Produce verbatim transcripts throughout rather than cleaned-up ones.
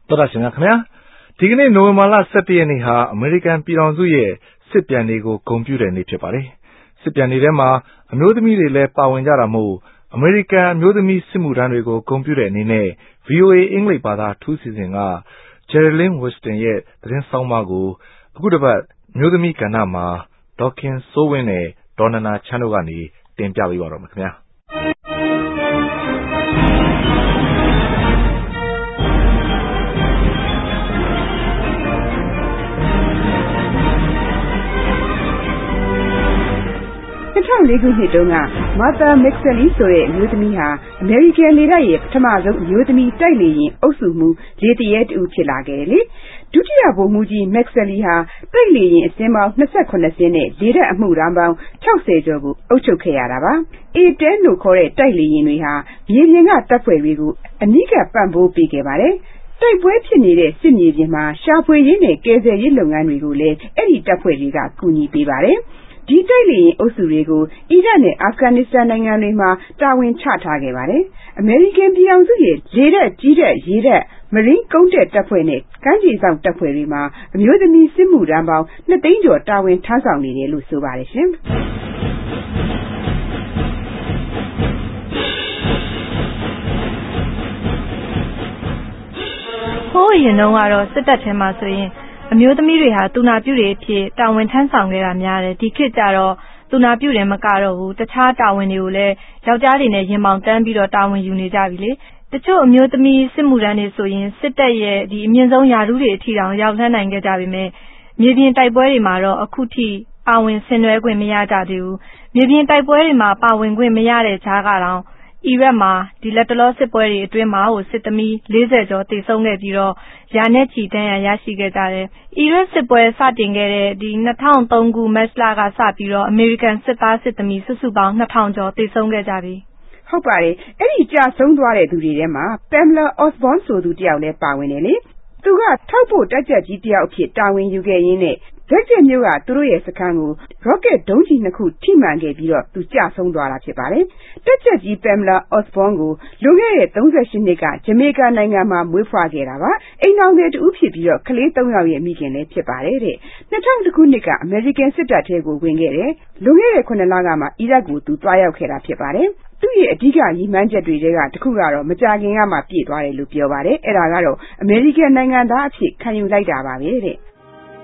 တော်တာရှင်များခင်ဗျာဒီကနေ့နိုဝင်ဘာလဆယ့်တရက်နေ့ဟာအမေရိကန်ပြည်ထောင်စုရဲ့စစ်ပြန်တွေကိုဂုဏ်ပြုတဲ့နေ့ဖြစ်ပါတယ်စစ်ပြန်တွေထဲမှာအမျိုးသမီးတွေလည်းပါဝင်ကြတာမို့အမေရိကန်အမျိုးသမီးစစ်မှုထမ်းတွေကိုဂုဏ်ပြုတဲ့အနေနဲ့ ဗွီအိုအေ အင်္ဂလိပ်ဘာသာထူးစီစဉ်က Geraldine Weston ရဲ့သတင်းဆောင်မကိုအခုတစ်ပတ်အမျိုးသမီးကဏ္ဍမှာဒေါခင်စိုးဝင်းနဲ့ဒေါ်နနာချမ်းတို့ကနေတင်ပြပေးပါတော့မယ်ခင်ဗျာ၂၀၀၄ခုနှစ်တုန်းက Martha McSally ဆိုတဲ့အမျိုးသမီးဟာအမေရိကန်လေတပ်ရဲ့ပထမဆုံးအမျိုးသမီးတိုက်လေယာဉ်အုပ်စုမှူးလေတရဲတူဖြစ်လာခဲ့တယ်လေဒုတိယဗိုလ်မှူးကြီး McSally ဟာတိုက်လေယာဉ်အစင်းပေါင်း၂၇စင်းနဲ့လေတပ်အမှုထမ်းပေါင်း၆၀ကျော်ကိုအုပ်ချုပ်ခဲ့ရတာပါ A ၁၀ လို့ခေါ်တဲ့တိုက်လေယာဉ်တွေဟာမြေပြင်ကတပ်ဖွဲ့တွေကိုအနီးကပ်ပံ့ပိုးပေးခဲ့ပါတယ်တိုက်ပွဲဖြစ်နေတဲ့စစ်မြေပြင်မှာရှာဖွေရေးနဲ့ကယ်ဆယ်ရေးလုပ်ငန်းတွေကိုလည်းအဲ့ဒီတပ်ဖွဲ့တွေကကူညီပေးပါတယ်ဒီတိုက်လေယာဉ်အုပ်စုတွေကိုအီရတ်နဲ့အာဖဂန်နစ္စတန်နိုင်ငံတွေမှာတာဝန်ချထားခဲ့ပါတယ်။အမေရိကန်ပြည်ထောင်စုရဲ့လေတပ်ကြီးတပ်ရေတပ်မရင်းကုန်းတပ်တပ်ဖွဲ့နဲ့ကမ်းခြေစောင့်တပ်ဖွဲ့တွေမှာအမျိုးသမီးစစ်မှုထမ်းပေါင်းနှစ်သိန်းကျော်တာဝန်ထမ်းဆောင်နေတယ်လို့ဆိုပါတယ်ရှင်။ဟိုးရင်တော့ကတော့စစ်တပ်ထဲမှာဆိုရင်အမျိုးသမီးတွေဟာတူနာပြုတွေအဖြစ်တာဝန်ထမ်းဆောင်ခဲ့တာများတယ်ဒီခေတ်ကျတော့တူနာပြုတယ်မကတော့ဘူးတခြားတာဝန်တွေကိုလည်းယောက်ျားတွေနဲ့ရင်ပေါင်တန်းပြီးတော့တာဝန်ယူနေကြပြီလေတချို့အမျိုးသမီးစစ်မှုထမ်းတွေဆိုရင်စစ်တပ်ရဲ့ဒီအမြင့်ဆုံးယာရုတွေအထိတောင်ရောက်လှမ်းနိုင်ခဲ့ကြပြီမဲ့မြေပြင်တိုက်ပွဲတွေမှာတော့အခုထိပါဝင်ဆင်နွှဲခွင့်မရကြသေးဘူးမြေပြင်တိုက်ပွဲတွေမှာပါဝင်ခွင့်မရတဲ့ကြားကတော့အီရတ်မှာဒီလက်တလောစစ်ပွဲတွေအတွင်းမှာဟိုစစ်သမီး၄၀ကျော်တိတ်ဆုံးခဲ့ပြီးတော့ရာနဲ့ချီတန်းရရရှိခဲ့ကြတယ်။အီရတ်စစ်ပွဲစတင်ခဲ့တဲ့ဒီ၂၀၀၃ခုမတ်လကစပြီးတော့အမေရိကန်စစ်သားစစ်သမီးစုစုပေါင်း၂ထောင်ကျော်တိတ်ဆုံးခဲ့ကြပြီ။ဟုတ်ပါတယ်။အဲ့ဒီကြာဆုံးသွားတဲ့သူတွေထဲမှာ Pamela Osborne ဆိုသူတယောက်လည်းပါဝင်တယ်လေ။သူကထောက်ဖို့တက်ကြကြီးတယောက်အဖြစ်တာဝန်ယူခဲ့ရင်းနဲ့ဇက်ကျမျိုးကသူတို့ရဲ့စခန်းကို rocket ဒုံးကျည်နှစ်ခုထိမှန်ခဲ့ပြီးတော့သူကျဆုံးသွားတာဖြစ်ပါတယ်။တက်ကြကြီး Pamela Osborne ကိုလွန်ခဲ့တဲ့၃၈နှစ်ကဂျမေကာနိုင်ငံမှာမွေးဖွားခဲ့တာပါ။အိမ်ထောင်သည်တူဖြစ်ပြီးတော့ကလေး၃ယောက်ရဲ့မိခင်လည်းဖြစ်ပါတယ်တဲ့။၂၀၀၁ခုနှစ်ကအမေရိကန်စစ်တပ်ထဲကိုဝင်ခဲ့တယ်။လွန်ခဲ့တဲ့ခုနှစ်လကမှအီရတ်ကိုသူတွားရောက်ခဲ့တာဖြစ်ပါတယ်။သူ့ရဲ့အဓိကရည်မှန်းချက်တွေကတခုကတော့မကြခင်ကမှပြည့်သွားတယ်လို့ပြောပါတယ်။အဲ့ဒါကတော့အမေရိကန်နိုင်ငံသားအဖြစ်ခံယူလိုက်တာပါပဲတဲ့။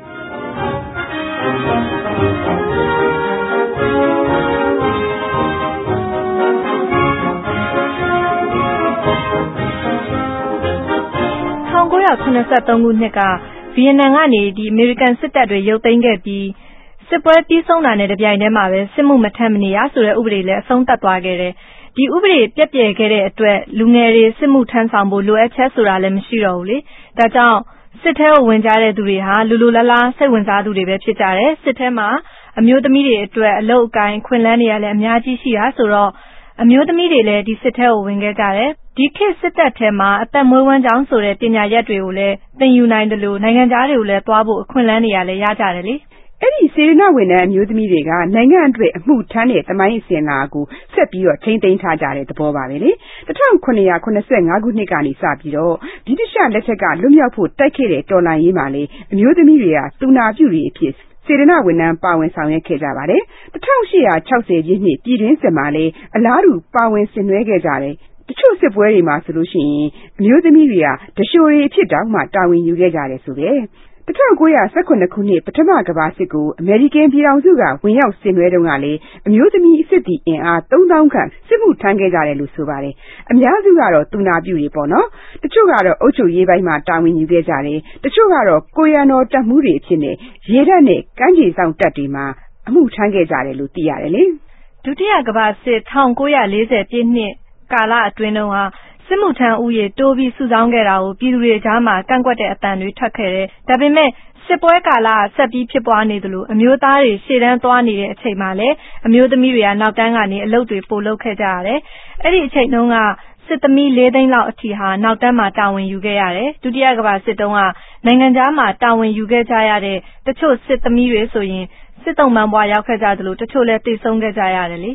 ၁၉၇၃ခုနှစ်ကဗီယက်နမ်ကနေဒီအမေရိကန်စစ်တပ်တွေရုပ်သိမ်းခဲ့ပြီးစစ်ပွဲပြီးဆုံးတာနဲ့တပြိုင်တည်းမှာပဲစစ်မှုမထမ်းမနေရဆိုတဲ့ဥပဒေလည်းအဆုံးသတ်သွားခဲ့တယ်။ဒီဥပဒေပြည့်ပြည့်ခဲ့တဲ့အတွက်လူငယ်တွေစစ်မှုထမ်းဆောင်ဖို့လိုအပ်ချက်ဆိုတာလည်းမရှိတော့ဘူးလေ။ဒါကြောင့်စစ်ထဲကိုဝင်ကြတဲ့သူတွေဟာလူလူလားလားစိတ်ဝင်စားသူတွေပဲဖြစ်ကြတယ်။စစ်ထဲမှာအမျိုးသမီးတွေအတွက်အလုပ်အကိုင်ခွင့်လန်းတွေလည်းအများကြီးရှိတာဆိုတော့အမျိုးသမီးတွေလည်းဒီစစ်ထဲကိုဝင်ခဲ့ကြတယ်။ဒီခေတ်စစ်တပ်ထဲမှာအသက်မွေးဝမ်းကြောင်းဆိုတဲ့ပညာရပ်တွေကိုလည်းသင်ယူနိုင်တယ်လို့နိုင်ငံခြားတွေကိုလည်းသွားဖို့အခွင့်အလမ်းတွေလည်းရကြတယ်လေ။အဲ့ဒီစေတနာဝန်ထမ်းအမျိုးသမီးတွေကနိုင်ငံအတွက်အမှုထမ်းတဲ့သမိုင်းအစဉ်အလာကိုဆက်ပြီးတော့ထိန်းသိမ်းထားကြတဲ့သဘောပါပဲလေ။၁၉၇၅ခုနှစ်ကနေစပြီးတော့ဗြိတိရှလက်ထက်ကလွတ်မြောက်ဖို့တိုက်ခဲ့တဲ့တော်လှန်ရေးမှာလေအမျိုးသမီးတွေကတူနာပြုတွေအဖြစ်စေတနာဝန်ထမ်းပါဝင်ဆောင်ရွက်ခဲ့ကြပါတယ်။၁၈၆၀ပြည့်နှစ်ပြည်တွင်းစစ်မှာလေအလားတူပါဝင်ဆင်နွှဲခဲ့ကြတယ်။တချို့စစ်ပွဲတွေမှာဆိုလို့ရှိရင်အမျိုးသမီးတွေကတရှိုတွေအဖြစ်တောင်မှတာဝန်ယူခဲ့ကြတယ်ဆိုပဲ။၁၉၁၇ခုနှစ်ပထမကမ္ဘာစစ်ကိုအမေရိကန်ပြည်ထောင်စုကဝင်ရောက်ဆင်နွှဲတုန်းကလေအမျိုးသမီးစစ်သည်အင်အားသုံးသောင်းခန့်စစ်မှုထမ်းခဲ့ကြတယ်လို့ဆိုပါတယ်။အများစုကတော့တူနာပြုတွေပေါ့နော်။တချို့ကတော့အုပ်ချုပ်ရေးပိုင်းမှာတာဝန်ယူခဲ့ကြတယ်။တချို့ကတော့ကိုရံတော်တပ်မှုတွေအဖြစ်နဲ့ရေတပ်နဲ့ကမ်းခြေစောင့်တပ်တွေမှာအမှုထမ်းခဲ့ကြတယ်လို့သိရတယ်လေ။ဒုတိယကမ္ဘာစစ်၁၉၄၀ပြည့်နှစ်ကာလအတွင်းတုန်းကစစ်မှုထမ်းဥယေတိုးပြီးစုဆောင်းခဲ့တာကိုပြည်သူတွေကြားမှာကန့်ကွက်တဲ့အတန်တွေထွက်ခဲ့တယ်။ဒါပေမဲ့စစ်ပွဲကာလဆက်ပြီးဖြစ်ပွားနေသလိုအမျိုးသားတွေရှေ့တန်းသွားနေတဲ့အချိန်မှာလည်းအမျိုးသမီးတွေကနောက်တန်းကနေအလုပ်တွေပိုလုပ်ခဲ့ကြရတယ်။အဲ့ဒီအချိန်တုန်းကစစ်သမီး၄သိန်းလောက်အထိဟာနောက်တန်းမှာတာဝန်ယူခဲ့ရတယ်။ဒုတိယကမ္ဘာစစ်တုန်းကနိုင်ငံခြားမှာတာဝန်ယူခဲ့ကြရတဲ့တချို့စစ်သမီးတွေဆိုရင်စစ်တုံးမှန်ပွားရောက်ခဲ့ကြသလိုတချို့လည်းတိတ်ဆုံးခဲ့ကြရတယ်လေ။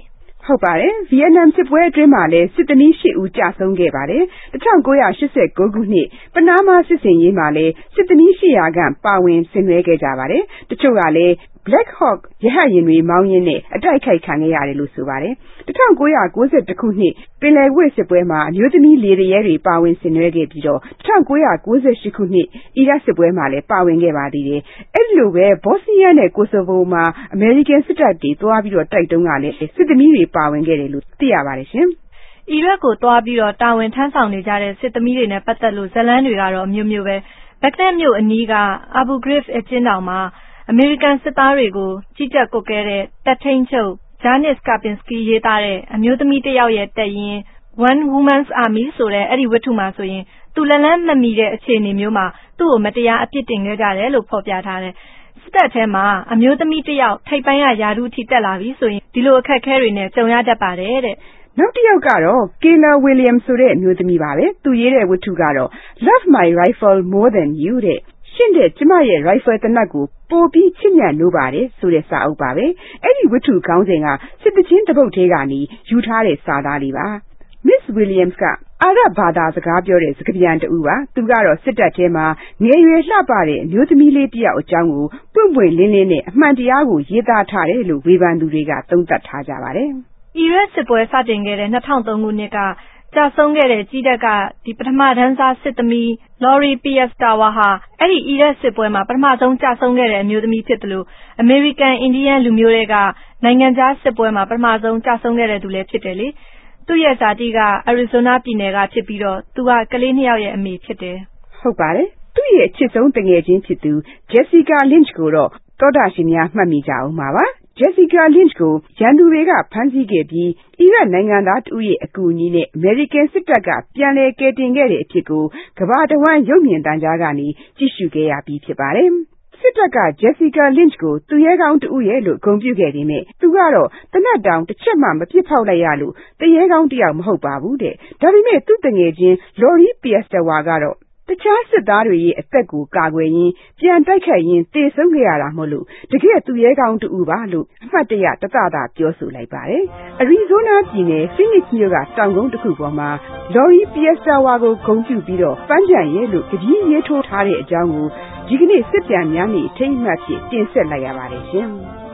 ဟုတ်ပါတယ်ဗီယက်နမ်စစ်ပွဲအတွင်းမှာလည်းစစ်သမီး၈ဦးကြာဆုံးခဲ့ပါတယ်၁၉၈၉ခုနှစ်ပနားမားစစ်ဆင်ရေးမှာလည်းစစ်သမီး၈ရာခန့်ပါဝင်ဆင်နွှဲခဲ့ကြပါတယ်တချို့ကလည်း Black Hawk ရဟတ်ယာဉ်တွေမောင်းရင်းနဲ့အတိုက်ခိုက်ခံခဲ့ရတယ်လို့ဆိုပါတယ်၁၉၉၁ခုနှစ်ပင်လယ်ကွေ့စစ်ပွဲမှာအမျိုးသမီးလေတရဲတွေပါဝင်ဆင်နွှဲခဲ့ပြီးတော့၁၉၉၈ခုနှစ်အီရတ်စစ်ပွဲမှာလည်းပါဝင်ခဲ့ပါသေးတယ်အဲ့လိုပဲဘော့စနီးယားနဲ့ကိုဆိုဗိုမှာအမေရိကန်စစ်တပ်တွေသွားပြီးတော့တိုက်တုန်းကလည်းစစ်သမီးတွေပါဝင်ခဲ့တယ်လို့သိရပါတယ်ရှင်အီရတ်ကိုသွားပြီးတော့တာဝန်ထမ်းဆောင်နေကြတဲ့စစ်သမီးတွေနဲ့ပတ်သက်လို့ဇလန်းတွေကတော့အမျိုးမျိုးပဲဘက်ဂဒက်မြို့အနီးကအာဘူဂရစ်အကျဉ်းထောင်မှာအမေရိကန်စစ်သားတွေကိုကြီးကြပ်ကွပ်ကဲတဲ့တပ်ထိန်းချုပ်ဂျာနစ်ကာပင်စကီရေးသားတဲ့အမျိုးသမီးတစ်ယောက်ရဲ့တပ်ရင်း One Woman's Army ဆိုတဲ့အဲ့ဒီဝတ္ထုမှာဆိုရင်သူလက်လန်းမမီတဲ့အခြေအနေမျိုးမှာသူ့ကိုမတရားအပြစ်တင်ခဲ့ကြတယ်လို့ဖော်ပြထားတယ်စစ်တပ်ထဲမှာအမျိုးသမီးတစ်ယောက်ထိပ်ပိုင်းကယာဒူးထိတက်လာပြီဆိုရင်ဒီလိုအခက်အခဲတွေနဲ့ကြုံရတတ်ပါတယ်တဲ့နောက်တစ်ယောက်ကတော့ Kayla Williams ဆိုတဲ့အမျိုးသမီးပါပဲသူရေးတဲ့ဝတ္ထုကတော့ Love My Rifle More Than You တဲ့ရှင့်တဲ့ကျမရဲ့ rifle သေနတ်ကိုပိုပြီးချစ်မြတ်နိုးပါတယ်ဆိုတဲ့စာအုပ်ပါပဲအဲ့ဒီဝတ္ထုခေါင်းစဉ်ကစစ်တချင်းတပုတ်သေးကနေယူထားတဲ့စာသားလေးပါ Miss Williams ကအာရဗ်ဘာသာစကားပြောတဲ့စကားပြန်တူပါသူကတော့စစ်တပ်ထဲမှာငယ်ရွယ်လှပတဲ့အမျိုးသမီးလေးတစ်ယောက်အကြောင်းကိုပွင့်ပွင့်လင်းလင်းနဲ့အမှန်တရားကိုရေးသားထားတယ်လို့ဝေဖန်သူတွေကသုံးသပ်ထားကြပါတယ်အီရတ်စစ်ပွဲစတင်ခဲ့တဲ့၂၀၀၃ခုနှစ်ကကြာဆုံးခဲ့တဲ့ကြီးတပ်ကဒီပထမတန်းစားစစ်သမီး Lori Piestewa ဟာအဲ့ဒီအီရတ်စစ်ပွဲမှာပထမဆုံးကြာဆုံးခဲ့တဲ့အမျိုးသမီးဖြစ်တယ်လို့အမေရိကန်အင်ဒီယန်လူမျိုးတွေကနိုင်ငံခြားစစ်ပွဲမှာပထမဆုံးကြာဆုံးခဲ့တဲ့သူလည်းဖြစ်တယ်လေသူ့ရဲ့ဇာတိကအရီဇိုနာပြည်နယ်ကဖြစ်ပြီးတော့သူကကလေးနှစ်ယောက်ရဲ့အမေဖြစ်တယ်ဟုတ်ပါတယ်သူ့ရဲ့အချစ်ဆုံးတငယ်ချင်းဖြစ်သူ Jessica Lynch ကိုတော့တောတာရှင်များမှတ်မိကြအောင်ပါပါJessica Lynch ကိုရန်သူတွေကဖမ်းဆီးခဲ့ပြီးအီရတ်နိုင်ငံသားတဦးရဲ့အကူအညီနဲ့အမေရိကန်စစ်တပ်ကပြန်လည်ကယ်တင်ခဲ့တဲ့အဖြစ်ကိုကမ္ဘာတဝန်းရုပ်မြင်သံကြားကနေကြည့်ရှုခဲ့ရပြီးဖြစ်ပါတယ်စစ်တပ်က Jessica Lynch ကိုသူရဲကောင်းတဦးရဲ့လို့ဂုဏ်ပြုခဲ့ပေမဲ့သူကတော့တနတ်တောင်တစ်ချက်မှမပစ်ဖောက်လိုက်ရလို့တရဲကောင်းတယောက်မဟုတ်ပါဘူးတဲ့ဒါပေမဲ့သူ့တငယ်ချင်း Lori Piestewa ကတော့တခြားစစ်သားတွေရဲ့အသက်ကိုကာကွယ်ရင်းပြန်တိုက်ခတ်ရင်းတေဆုံးခဲ့ရတာမို့လို့တကယ်သူရဲကောင်းတူပါလို့အမှတ်တရတသတာပြောဆိုလိုက်ပါတယ်။အရီဇိုနာပြည်နယ် Phoenix မြို့ကတောင်ကုန်းတစ်ခုပေါ်မှာ Lori Piestewa ကိုဂုဏ်ပြုပြီးတော့ပန်းချံရဲလို့တကြီးရေးထိုးထားတဲ့အကြောင်းကိုဒီကနေ့စစ်ပြန်များနေ့အထိမ်းအမှတ်ဖြစ်တင်ဆက်လိုက်ရပါတယ်ရှင်။